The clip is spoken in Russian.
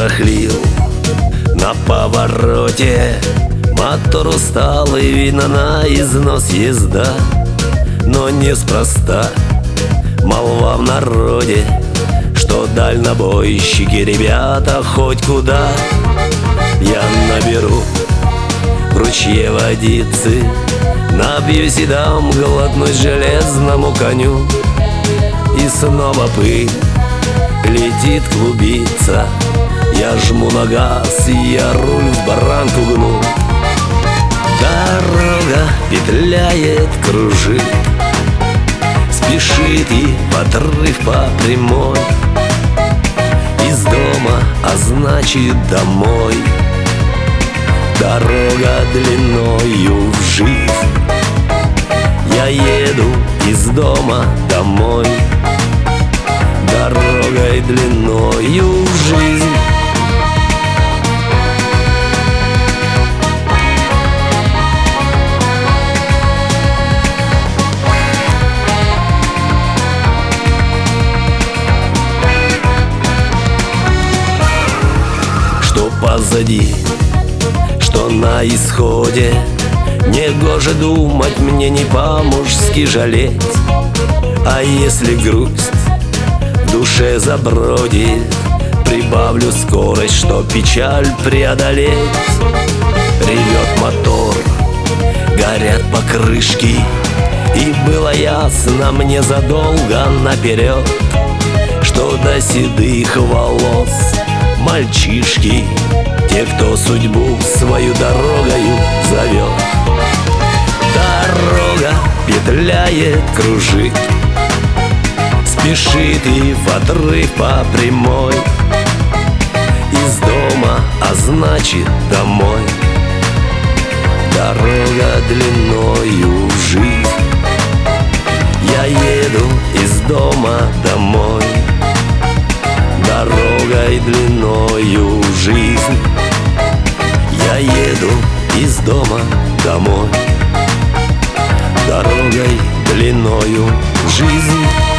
барахлил на повороте. Мотор усталый, видно, на износ езда. Но неспроста молва в народе, что дальнобойщики, ребята, хоть куда. Я наберу в ручье водицы, напьюсь и дам глотнуть железному коню. И снова пыль летит клубиться, я жму на газ, я руль в баранку гну. Дорога петляет, кружит, спешит и в отрыв по прямой. Из дома, а значит домой. Дорога длиною в жизнь. Я еду из дома домой. Дорогой длиною в жизнь. Что позади, что на исходе, негоже думать мне, не по-мужски жалеть. А если грусть в душе забродит, прибавлю скорость, что печаль преодолеть. Ревет мотор, горят покрышки, и было ясно мне задолго наперед, что до седых волос мальчишки, те, кто судьбу свою дорогою зовет. Дорога петляет, кружит, спешит и в отрыв по прямой. Из дома, а значит домой. Дорога длиною в жизнь. Я еду из дома домой. Дорогой длиною в жизнь. Я еду из дома домой. Дорогой длиною в жизнь.